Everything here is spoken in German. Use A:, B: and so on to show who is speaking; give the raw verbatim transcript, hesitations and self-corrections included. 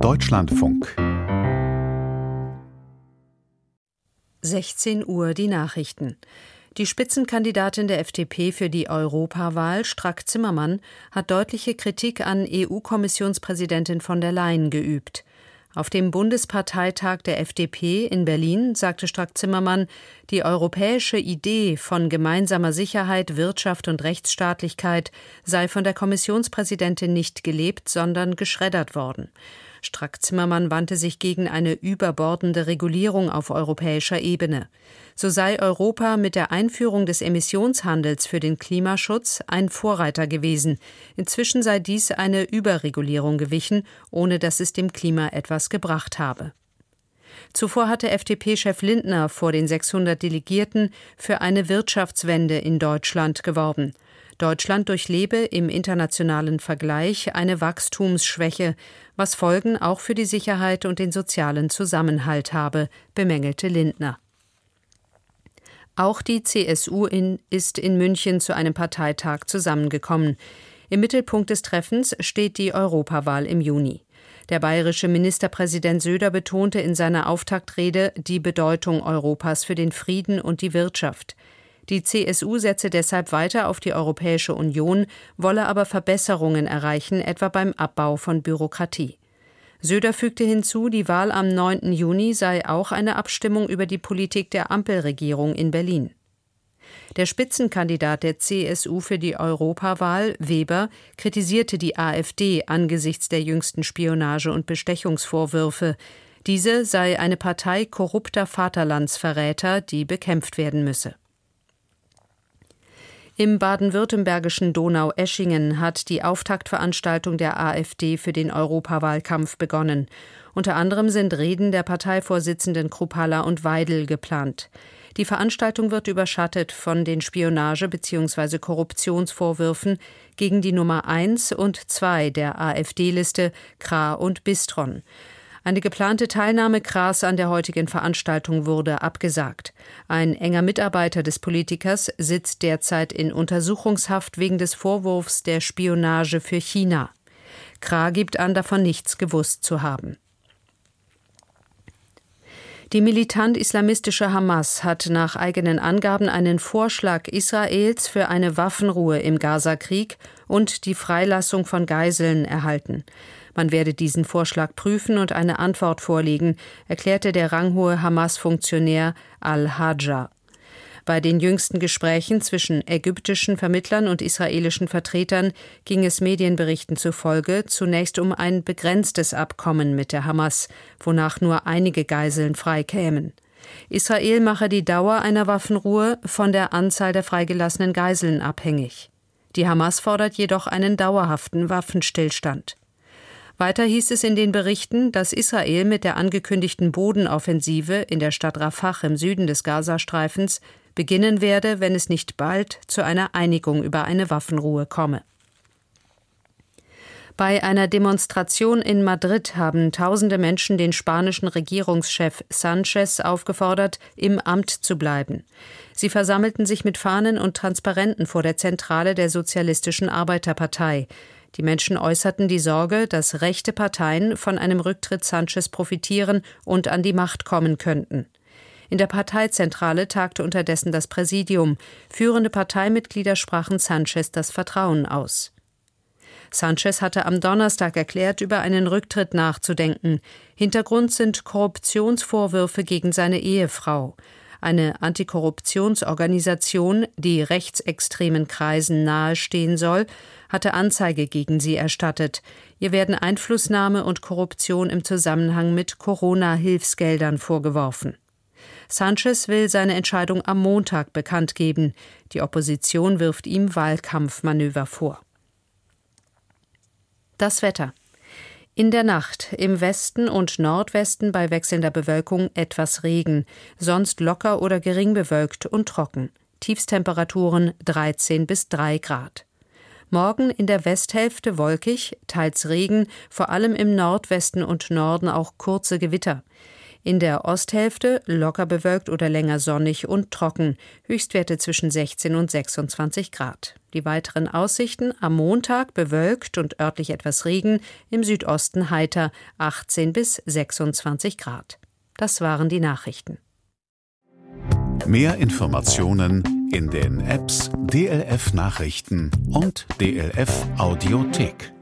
A: Deutschlandfunk.
B: sechzehn Uhr die Nachrichten. Die Spitzenkandidatin der F D P für die Europawahl, Strack-Zimmermann, hat deutliche Kritik an E U-Kommissionspräsidentin von der Leyen geübt. Auf dem Bundesparteitag der F D P in Berlin sagte Strack-Zimmermann, die europäische Idee von gemeinsamer Sicherheit, Wirtschaft und Rechtsstaatlichkeit sei von der Kommissionspräsidentin nicht gelebt, sondern geschreddert worden. Strack-Zimmermann wandte sich gegen eine überbordende Regulierung auf europäischer Ebene. So sei Europa mit der Einführung des Emissionshandels für den Klimaschutz ein Vorreiter gewesen. Inzwischen sei dies eine Überregulierung gewichen, ohne dass es dem Klima etwas gebracht habe. Zuvor hatte F D P-Chef Lindner vor den sechshundert Delegierten für eine Wirtschaftswende in Deutschland geworben. Deutschland durchlebe im internationalen Vergleich eine Wachstumsschwäche, was Folgen auch für die Sicherheit und den sozialen Zusammenhalt habe, bemängelte Lindner. Auch die C S U in, ist in München zu einem Parteitag zusammengekommen. Im Mittelpunkt des Treffens steht die Europawahl im Juni. Der bayerische Ministerpräsident Söder betonte in seiner Auftaktrede die Bedeutung Europas für den Frieden und die Wirtschaft. Die C S U setze deshalb weiter auf die Europäische Union, wolle aber Verbesserungen erreichen, etwa beim Abbau von Bürokratie. Söder fügte hinzu, die Wahl am neunten Juni sei auch eine Abstimmung über die Politik der Ampelregierung in Berlin. Der Spitzenkandidat der C S U für die Europawahl, Weber, kritisierte die AfD angesichts der jüngsten Spionage- und Bestechungsvorwürfe. Diese sei eine Partei korrupter Vaterlandsverräter, die bekämpft werden müsse. Im baden-württembergischen Donaueschingen hat die Auftaktveranstaltung der AfD für den Europawahlkampf begonnen. Unter anderem sind Reden der Parteivorsitzenden Kruppalla und Weidel geplant. Die Veranstaltung wird überschattet von den Spionage- bzw. Korruptionsvorwürfen gegen die Nummer eins und zwei der AfD-Liste, Krah und Bistron. Eine geplante Teilnahme Krahs an der heutigen Veranstaltung wurde abgesagt. Ein enger Mitarbeiter des Politikers sitzt derzeit in Untersuchungshaft wegen des Vorwurfs der Spionage für China. Krah gibt an, davon nichts gewusst zu haben. Die militant-islamistische Hamas hat nach eigenen Angaben einen Vorschlag Israels für eine Waffenruhe im Gazakrieg und die Freilassung von Geiseln erhalten. Man werde diesen Vorschlag prüfen und eine Antwort vorlegen, erklärte der ranghohe Hamas-Funktionär Al-Hadja. Bei den jüngsten Gesprächen zwischen ägyptischen Vermittlern und israelischen Vertretern ging es Medienberichten zufolge zunächst um ein begrenztes Abkommen mit der Hamas, wonach nur einige Geiseln freikämen. Israel mache die Dauer einer Waffenruhe von der Anzahl der freigelassenen Geiseln abhängig. Die Hamas fordert jedoch einen dauerhaften Waffenstillstand. Weiter hieß es in den Berichten, dass Israel mit der angekündigten Bodenoffensive in der Stadt Rafah im Süden des Gazastreifens beginnen werde, wenn es nicht bald zu einer Einigung über eine Waffenruhe komme. Bei einer Demonstration in Madrid haben tausende Menschen den spanischen Regierungschef Sánchez aufgefordert, im Amt zu bleiben. Sie versammelten sich mit Fahnen und Transparenten vor der Zentrale der Sozialistischen Arbeiterpartei. Die Menschen äußerten die Sorge, dass rechte Parteien von einem Rücktritt Sánchez profitieren und an die Macht kommen könnten. In der Parteizentrale tagte unterdessen das Präsidium. Führende Parteimitglieder sprachen Sánchez das Vertrauen aus. Sánchez hatte am Donnerstag erklärt, über einen Rücktritt nachzudenken. Hintergrund sind Korruptionsvorwürfe gegen seine Ehefrau. Eine Antikorruptionsorganisation, die rechtsextremen Kreisen nahestehen soll, hatte Anzeige gegen sie erstattet. Ihr werden Einflussnahme und Korruption im Zusammenhang mit Corona-Hilfsgeldern vorgeworfen. Sánchez will seine Entscheidung am Montag bekannt geben. Die Opposition wirft ihm Wahlkampfmanöver vor. Das Wetter. In der Nacht im Westen und Nordwesten bei wechselnder Bewölkung etwas Regen, sonst locker oder gering bewölkt und trocken. Tiefstemperaturen dreizehn bis drei Grad. Morgen in der Westhälfte wolkig, teils Regen, vor allem im Nordwesten und Norden auch kurze Gewitter. In der Osthälfte locker bewölkt oder länger sonnig und trocken. Höchstwerte zwischen sechzehn und sechsundzwanzig Grad. Die weiteren Aussichten: am Montag bewölkt und örtlich etwas Regen, im Südosten heiter, achtzehn bis sechsundzwanzig Grad. Das waren die Nachrichten.
A: Mehr Informationen in den Apps D L F Nachrichten und D L F Audiothek.